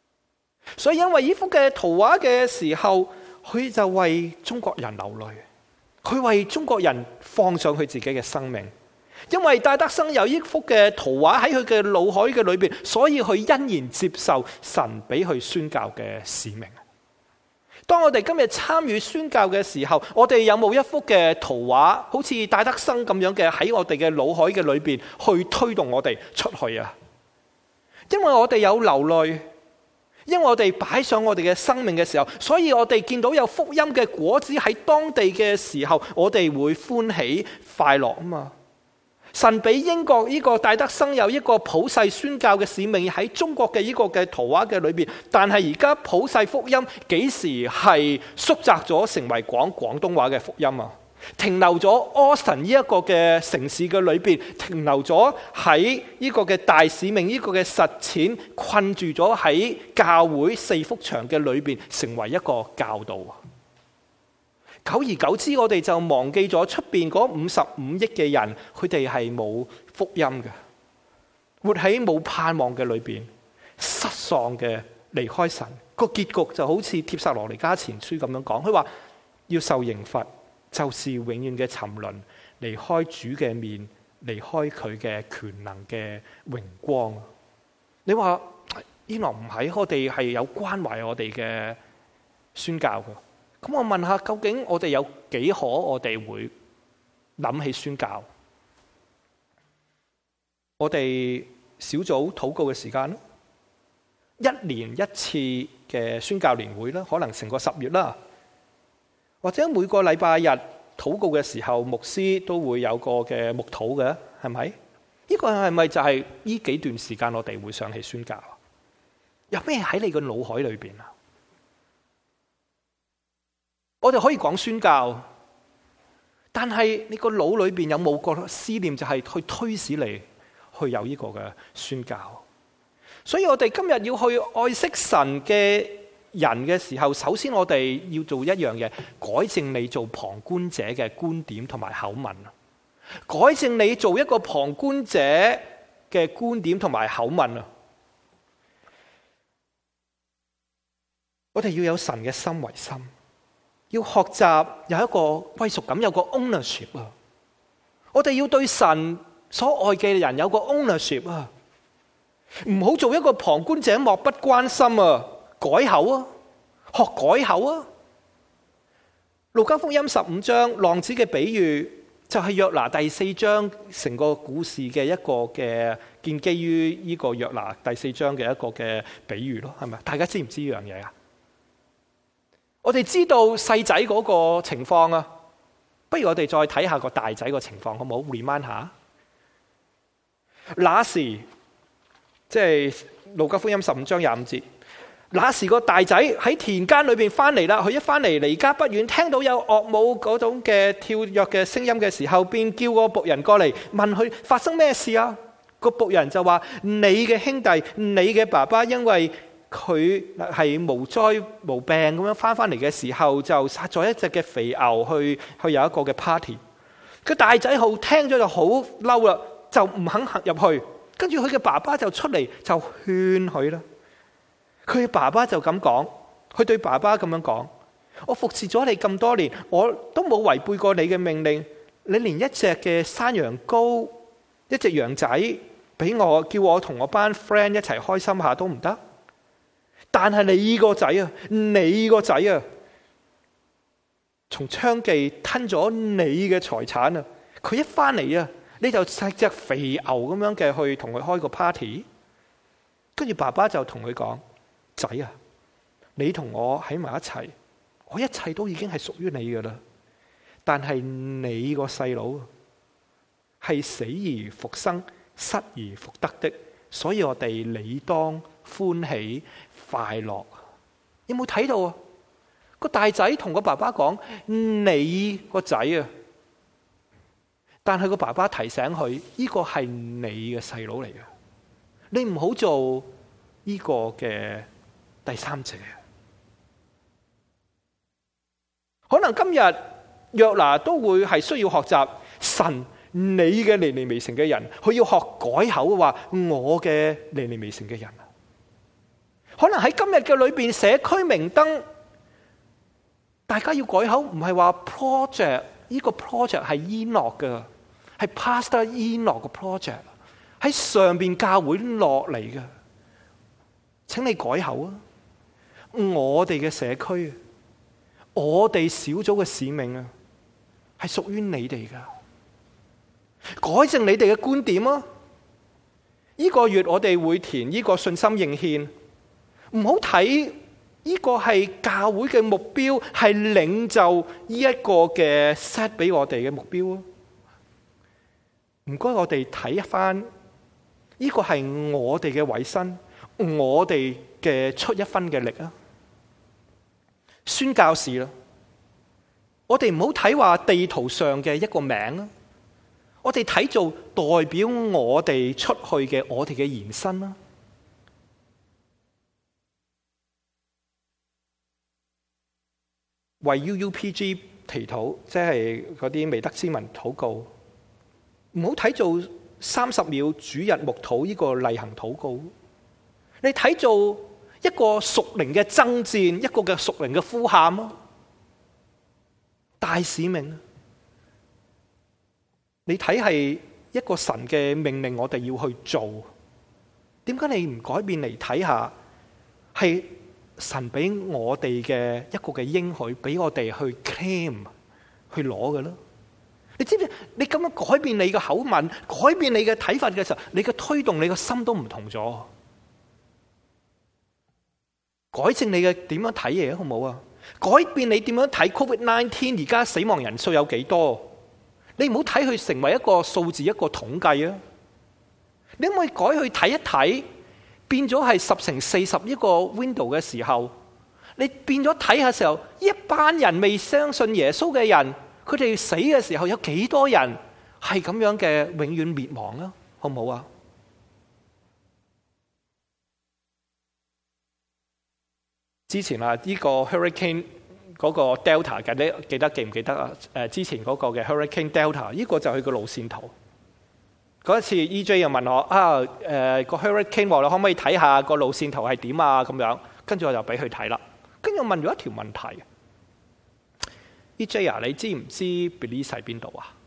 所以因為呢幅嘅圖畫嘅時候，佢就為中國人流淚。 佢為中國人放上佢自己嘅生命，因為戴德生有一幅嘅圖畫喺佢嘅腦海嘅裏邊，所以佢欣然接受神俾佢宣教嘅使命。當我哋今日參與宣教嘅時候，我哋有冇一幅嘅圖畫，好似戴德生咁樣嘅喺我哋嘅腦海嘅裏邊去推動我哋出去啊？因為我哋有流淚，因為我哋擺上我哋嘅生命嘅時候，所以我哋見到有福音嘅果子喺當地嘅時候，我哋會歡喜快樂啊嘛。神俾英國呢個戴德生有一個普世宣教嘅使命喺中國嘅呢個嘅圖畫嘅裏邊，但係而家普世福音幾時係縮窄咗成為講廣東話嘅福音啊？停留咗 Austin 呢一個嘅城市嘅裏邊，停留咗喺呢個嘅大使命呢個嘅實踐，困住咗喺教會四幅牆嘅裏邊，成為一個教導。久而久之，我哋就忘記咗出邊嗰五十五億嘅人，佢哋係冇福音嘅，活喺冇盼望嘅裏邊，失喪嘅離開神。個結局就好似帖撒羅尼迦前書咁樣講，佢話要受刑罰，就是永遠嘅沉淪，離開主嘅面，離開佢嘅權能嘅榮光。你話原來唔係，我哋係有關懷我哋嘅宣教嘅。咁我問下，究竟我哋有幾可我哋會諗起宣教？我哋小組禱告嘅時間，一年一次嘅宣教年會啦，可能成個十月啦，或者每個禮拜日禱告嘅時候，牧師都會有個嘅牧禱嘅，係咪？呢個係咪就係呢幾段時間我哋會想起宣教？有咩喺你個腦海裏邊啊？我哋可以講宣教，但係你個腦裏邊有冇個思念，就係去推使你去有呢個嘅宣教？所以我哋今日要去愛惜神嘅人嘅時候，首先我哋要做一樣嘢，改正你做旁觀者嘅觀點同埋口吻，改正你做一個旁觀者嘅觀點同埋口吻啊！我哋要有神嘅心為心。要學習有一個歸屬感，有個 ownership 啊！我哋要對神所愛嘅人有個 ownership 啊！唔好做一個旁觀者，漠不關心啊！改口啊，學改口啊！路加福音十五章浪子嘅比喻，就係約拿第四章成個故事嘅一個嘅建基於呢個約拿第四章嘅一個嘅比喻咯，係咪？大家知唔知呢樣嘢啊？我哋知道細仔嗰個情況啊，不如我哋再睇下個大仔個情況好唔好 ？remind 下，那時即係路加福音十五章廿五節，那時個大仔喺田間裏邊翻嚟啦，佢一翻嚟離家不遠，聽到有樂舞嗰種嘅跳躍嘅聲音嘅時候，便叫個僕人過嚟問佢發生咩事啊？個僕人就話：你嘅兄弟，你嘅爸爸因為佢係無災無病咁樣翻翻嚟嘅時候，就殺咗一隻嘅肥牛去去有一個嘅 party。個大仔號聽咗就好嬲啦，就唔肯行入去。跟住佢嘅爸爸就出嚟就勸佢啦。佢嘅爸爸就咁講，佢對爸爸咁樣講：我服侍咗你咁多年，我都冇違背過你嘅命令。你連一隻嘅山羊羔、一隻羊仔俾我，叫我同我班 friend 一齊開心下都唔得。但係你個仔啊，你個仔啊，從娼妓吞咗你嘅財產啊！佢一翻嚟啊，你就食隻肥牛咁樣嘅去同佢開個 party。跟住爸爸就同佢講：仔啊，你同我喺埋一齊，我一切都已經係屬於你噶啦。但係你個細佬係死而復生、失而復得的，所以我哋理當歡喜快樂。有冇睇到啊？個大仔同個爸爸講：你個仔啊！但係個爸爸提醒佢：呢個係你嘅細佬嚟嘅，你唔好做呢個嘅第三者。可能今日約拿都會係需要學習神你嘅尼尼微城嘅人，佢要學改口話我嘅尼尼微城嘅人。可能喺今日嘅裏邊，社區明燈，大家要改口，唔係話 project 呢個 project 係伊諾嘅，係 Pastor 伊諾嘅 project， 喺上邊教會落嚟嘅。請你改口啊！我哋嘅社區，我哋小組嘅使命啊，係屬於你哋噶。改正你哋嘅觀點啊！呢個月我哋會填呢個信心認獻，唔好睇呢個係教會嘅目標，係領袖呢一個嘅 set 俾我哋嘅目標啊！唔該，我哋睇翻呢個係我哋嘅委身，我哋嘅出一分嘅力啊！宣教士啦，我哋唔好睇話地圖上嘅一個名啊！我哋睇做代表我哋出去嘅我哋嘅延伸啦。為 U U P G 祈禱，即係嗰啲未得之民禱告，唔好睇做三十秒主日牧禱呢個例行禱告。你睇做一個屬靈嘅爭戰，一個嘅屬靈嘅呼喊咯，大使命。你睇係一個神嘅命令，我哋要去做。點解你唔改變嚟睇下？係神俾我哋嘅一個嘅應許，俾我哋去 claim 去攞嘅咯。你知唔知？你咁樣改變你嘅口吻，改變你嘅睇法嘅時候，你嘅推動，你嘅心都唔同咗。改正你嘅點樣睇嘢好唔好啊？改變你點樣睇 Covid 十九 而家死亡人數有幾多？你唔好睇佢成為一個數字，一個統計啊！你可唔可以改去睇一睇，變咗係十乘四十一個 window 嘅時候，你變咗睇下時候，一班人未相信耶穌嘅人，佢哋死嘅時候有幾多人係咁樣嘅永遠滅亡啊？好唔好啊？之前啊，呢個 Hurricane 嗰個 Delta 記得記得記唔記得啊？誒，之前嗰個嘅 Hurricane Delta， 呢個就係佢個路線圖。嗰一次 E J 又問我啊，誒、呃、個 Hurricane 話你可唔可以睇下個路線圖係點啊？咁樣，跟住我就俾佢睇啦。跟住我問咗一條問題 ：E J 啊，你知唔知 Belize 喺邊度啊？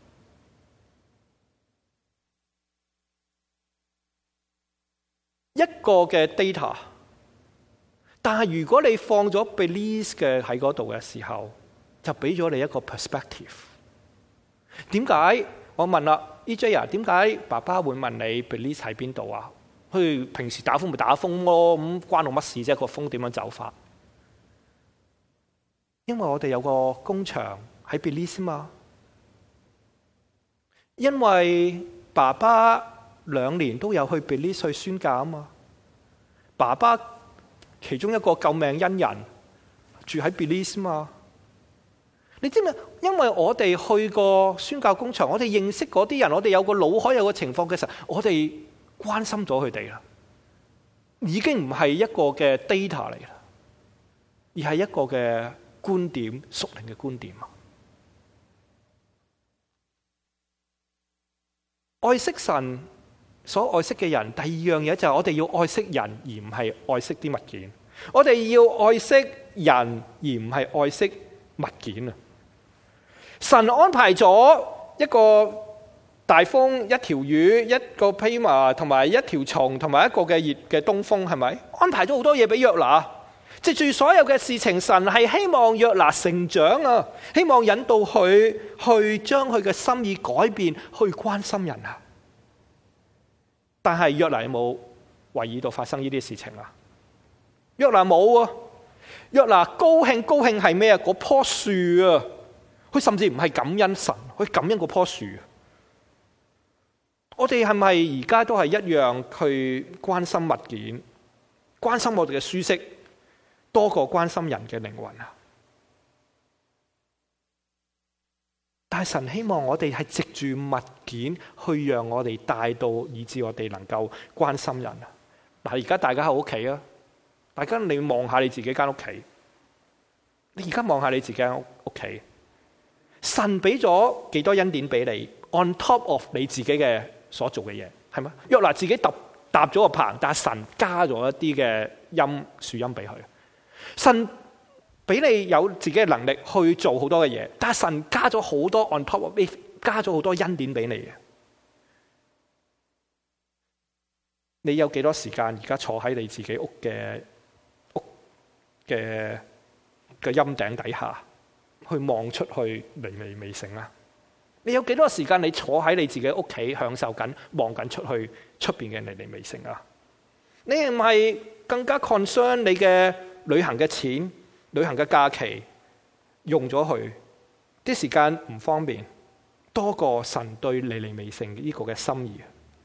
一個嘅 data。但係如果你放咗 Belize 嘅喺嗰度嘅時候，就俾咗你一個 perspective。點解？我問啦 E J 啊，點解爸爸會問你 Belize 喺邊度啊？佢平時打風咪打風咯，咁關我乜事啫？個風點樣走法？因為我哋有個工場喺 Belize 嘛。因為爸爸兩年都有去 Belize 去宣教啊嘛。爸爸其中一個救命恩人住喺 Belize 嘛？你知唔知？因為我哋去過宣教工場，我哋認識嗰啲人，我哋有個腦海有個情況嘅時候，我哋關心咗佢哋啦，已經唔係一個嘅 data 嚟啦，而係一個嘅觀點，屬靈嘅觀點啊！愛惜神所愛惜嘅人，第二樣嘢就係我哋要愛惜人，而唔係愛惜啲物件。我哋要愛惜人，而唔係愛惜物件啊！神安排咗一個大風、一條魚、一個披麻，同埋一條蟲，同埋一個嘅熱嘅東風，係咪？安排咗好多嘢俾約拿，藉住所有嘅事情，神係希望約拿成長啊，希望引導佢去將佢嘅心意改變，去關心人啊。但係約拿有冇為意到發生呢啲事情啊？約拿冇啊！約拿高興高興係咩啊？嗰棵樹啊，佢甚至唔係感恩神，佢感恩嗰棵樹。我哋係咪而家都係一樣去關心物件，關心我哋嘅舒適，多過關心人嘅靈魂啊？但係神希望我哋係藉住物件去讓我哋帶到，以致我哋能夠關心人啊！嗱，而家大家喺屋企啊，大家你望下你自己間屋企，你而家望下你自己間屋企，神俾咗幾多恩典俾你 ，on top of 你自己嘅所做嘅嘢，係咪？約拿自己搭搭咗個棚，但係神加咗一啲嘅蔭樹蔭俾佢，神俾你有自己嘅能力去做好多嘅嘢，但係神加咗好多 on top of it， 加咗好多恩典俾你嘅。你有幾多時間而家坐喺你自己屋嘅屋嘅嘅陰頂底下，去望出去尼尼微城啊？你有幾多時間你坐喺你自己屋企享受緊，望緊出去出邊嘅尼尼微城啊？你係唔係更加 concern 你嘅旅行嘅錢、旅行嘅假期用咗去啲時間唔方便，多過神對尼尼微城呢個嘅心意？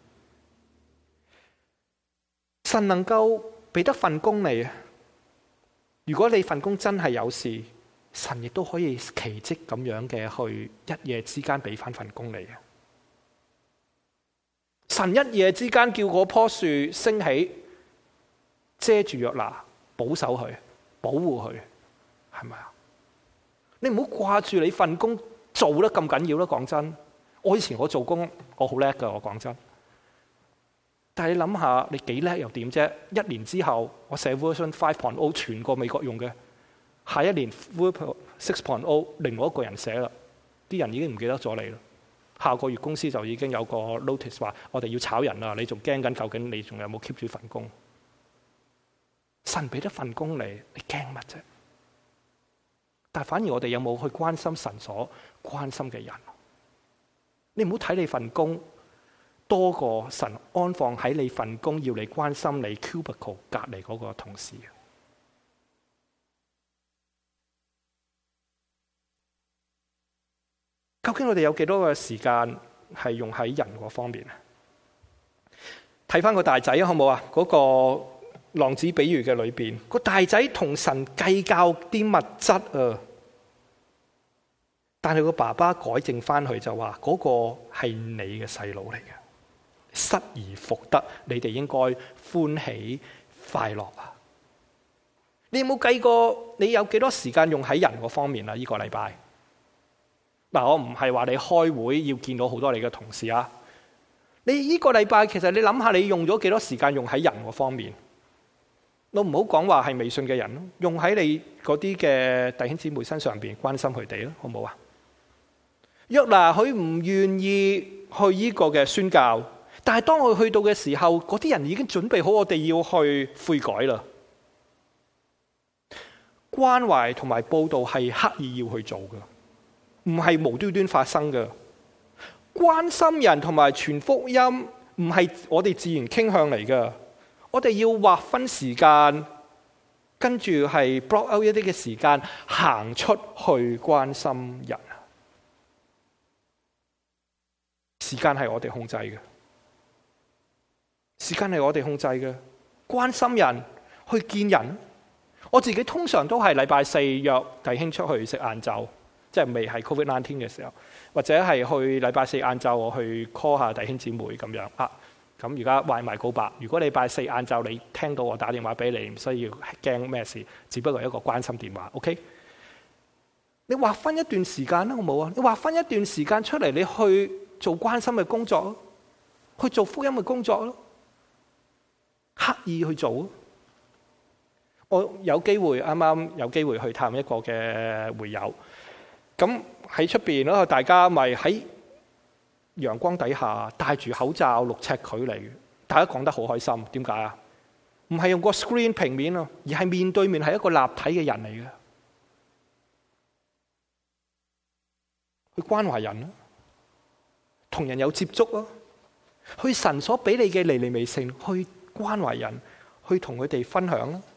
神能夠俾得份工你啊！如果你份工真係有事，神亦都可以奇蹟咁樣嘅去一夜之間俾翻份工你啊！神一夜之間叫嗰棵樹升起，遮住約拿，保守佢，保護佢，係咪啊？你唔好掛住你份工做得咁緊要啦！講真，我以前我做工我好叻噶，我講真。但係你諗下，你幾叻又點啫？一年之後，我寫 version five point oh 全個美國用嘅，下一年 version six point oh 另外一個人寫啦，啲人已經唔記得咗你啦。下個月公司就已經有個 notice 話我哋要炒人啦，你仲驚緊究竟你仲有冇 keep 住份工？神俾得份工你，你驚乜啫？但係反而我哋有冇去關心神所關心嘅人？你唔好睇你份工多過神安放喺你份工要你關心你 cubicle 隔離嗰個同事。究竟我哋有幾多個時間係用喺人嗰方面啊？睇翻個大仔好唔好啊？嗰個浪子比喻嘅裏邊，個大仔同神計較啲物質啊，但係個爸爸改正翻去就話嗰個係你嘅細佬嚟嘅。失而復得，你哋應該歡喜快樂啊！你有冇計過你有幾多時間用喺人嗰方面啊？呢個禮拜嗱，我唔係話你開會要見到好多你嘅同事啊。你呢個禮拜其實你諗下，你用咗幾多時間用喺人嗰方面？我唔好講話係微信嘅人咯，用喺你嗰啲嘅弟兄姊妹身上邊關心佢哋咯，好唔好啊？約拿佢唔願意去呢個嘅宣教。但係當佢去到嘅時候，嗰啲人已經準備好，我哋要去悔改啦。關懷同埋報道係刻意要去做嘅，唔係無端端發生嘅。關心人同埋傳福音唔係我哋自然傾向嚟嘅，我哋要劃分時間，跟住係 block out 一啲嘅時間，行出去關心人。時間係我哋控制嘅。時間係我哋控制嘅，關心人，去見人。我自己通常都係禮拜四約弟兄出去食晏晝，即係未係 covid nineteen 嘅時候，或者係去禮拜四晏晝我去 call 下弟兄姊妹咁樣啊。咁而家話埋告白，如果禮拜四晏晝你聽到我打電話俾你，唔需要驚咩事，只不過係一個關心電話。OK， 你劃分一段時間啦，好冇啊？你劃分一段時間出嚟，你去做關心嘅工作咯，去做福音嘅工作咯。刻意去做。我有機會啱啱有機會去探一個嘅會友，咁喺出邊咯，大家咪喺陽光底下戴住口罩六尺距離，大家講得好開心。點解啊？唔係用個 screen 平面咯，而係面對面係一個立體嘅人嚟嘅，去關懷人咯，同人有接觸咯，去神所俾你嘅尼尼微城去關懷人，去同佢哋分享啦。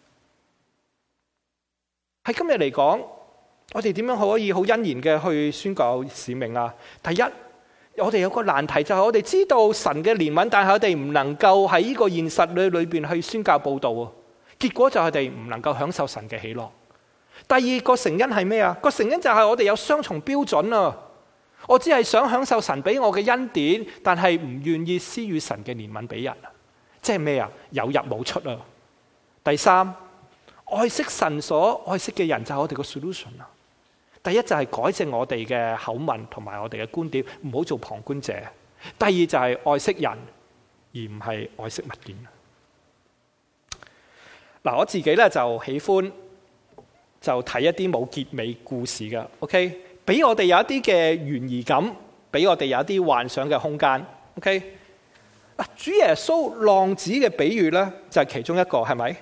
喺今日嚟講，我哋點樣可以好欣然嘅去宣告使命啊？第一，我哋有個難題就係我哋知道神嘅憐憫，但係我哋唔能夠喺呢個現實裏裏邊去宣教報道啊。結果就係我哋唔能夠享受神嘅喜樂。第二個成因係咩啊？個成因就係我哋有雙重標準啊。我只係想享受神俾我嘅恩典，但係唔願意施予神嘅憐憫俾人啊。即係咩啊？有入冇出啊！第三，愛惜神所愛惜嘅人就係我哋個 solution 啊！第一就係改正我哋嘅口吻同埋我哋嘅觀點，唔好做旁觀者。第二就係愛惜人，而唔係愛惜物件。嗱，我自己咧就喜歡， 就睇一啲冇結尾故事嘅 ，OK， 俾我哋有一啲嘅懸疑感，俾我哋有一啲幻想嘅空間 ，OK。主耶穌浪子嘅比喻咧，就係其中一個，係咪？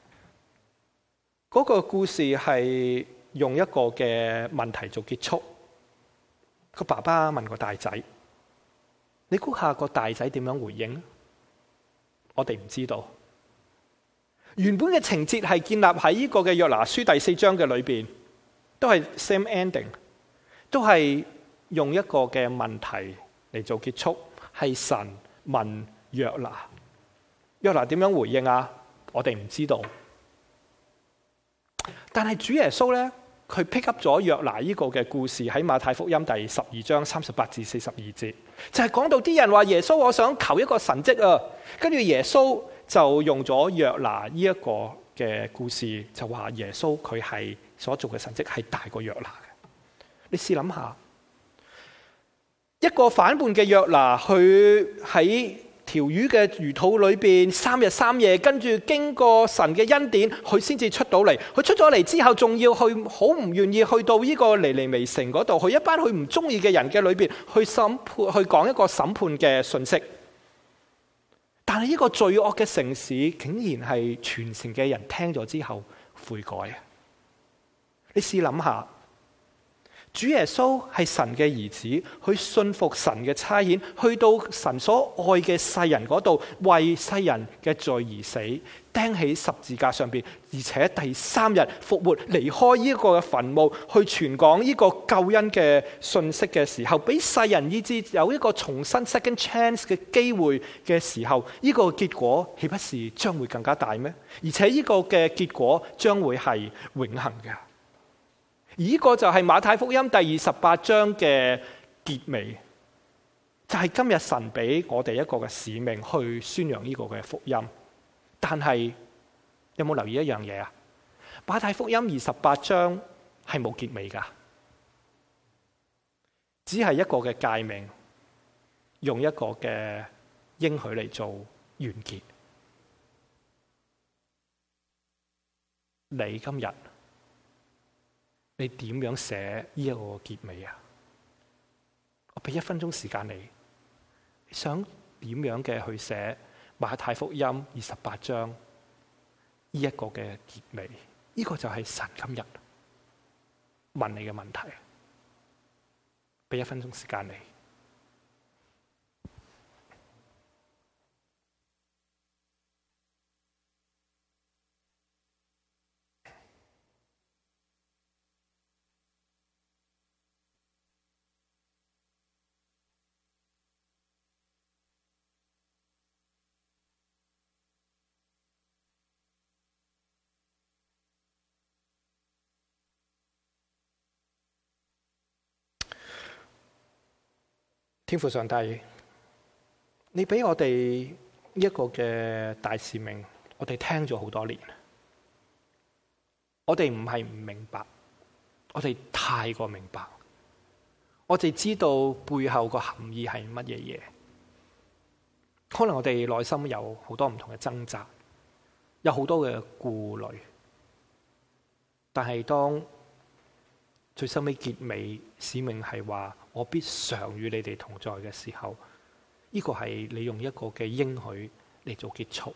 嗰個故事係用一個嘅問題做結束。個爸爸問個大仔，你估下個大仔點樣回應？我哋唔知道。原本嘅情節係建立喺呢個嘅約拿書第四章嘅裏邊，都係 same ending， 都係用一個嘅問題嚟做結束，係神問約拿，約拿點樣回應啊？我哋唔知道。但係主耶穌咧，佢 pick up 咗約拿呢個嘅故事喺馬太福音第十二章三十八至四十二節，就係講到啲人話耶穌，我想求一個神蹟啊，跟住耶穌就用咗約拿呢一個嘅故事，就話耶穌佢係所做嘅神蹟係大過約拿嘅。你試諗下，一個反叛嘅約拿，佢喺條魚嘅魚肚裏邊三日三夜，跟住經過神嘅恩典，佢先至出到嚟。佢出咗嚟之後，仲要去好唔願意去到呢個尼尼微城嗰度，去一班佢唔中意嘅人嘅裏邊去審判，去講一個審判嘅信息。但係呢個罪惡嘅城市，竟然係全城嘅人聽咗之後悔改啊！你試諗下。主耶穌係神嘅兒子，去信服神嘅差遣，去到神所愛嘅世人嗰度，為世人嘅罪而死，釘喺十字架上邊，而且第三日復活，離開呢個嘅墳墓，去傳講呢個救恩嘅信息嘅時候，俾世人以至有一個重新 second chance 嘅機會嘅時候，呢個結果豈不是將會更加大咩？而且呢個嘅結果將會係永恆嘅。而呢個就係馬太福音第二十八章嘅結尾，就係今日神俾我哋一個嘅使命去宣揚呢個嘅福音。但係有冇留意一樣嘢啊？馬太福音二十八章係冇結尾噶，只係一個嘅誡命，用一個嘅應許嚟做完結。你今日你點樣寫呢一個結尾啊？我俾一分鐘時間你，你想點樣嘅去寫馬太福音二十八章呢一個嘅結尾？呢個就係神今日問你嘅問題。俾一分鐘時間你。天父上帝，你俾我哋一個嘅大使命，我哋聽咗好多年，我哋唔係唔明白，我哋太過明白，我哋知道背後個含義係乜嘢嘢。可能我哋內心有好多唔同嘅掙扎，有好多嘅顧慮，但係當最收尾結尾使命係話我必常與你哋同在嘅時候，呢個係你用一個嘅應許嚟做結束，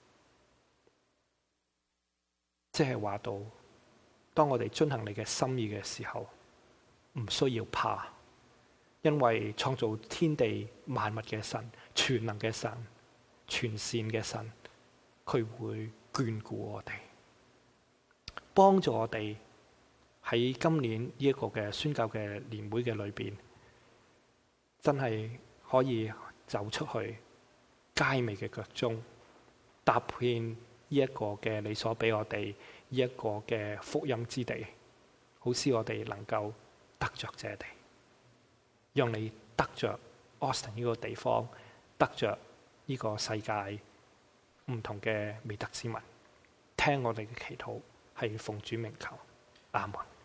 即係話到當我哋遵行你嘅心意嘅時候，唔需要怕，因為創造天地萬物嘅神，全能嘅神，全善嘅神，佢會眷顧我哋，幫助我哋喺今年呢一個嘅宣教嘅年會嘅裏邊，真係可以走出去佳美嘅腳蹤，踏遍呢一個嘅你所俾我哋呢一個嘅福音之地，好使我哋能夠得着這地，讓你得着 Austin 呢個地方，得着呢個世界唔同嘅美德之民。聽我哋嘅祈禱，係奉主名求，阿門。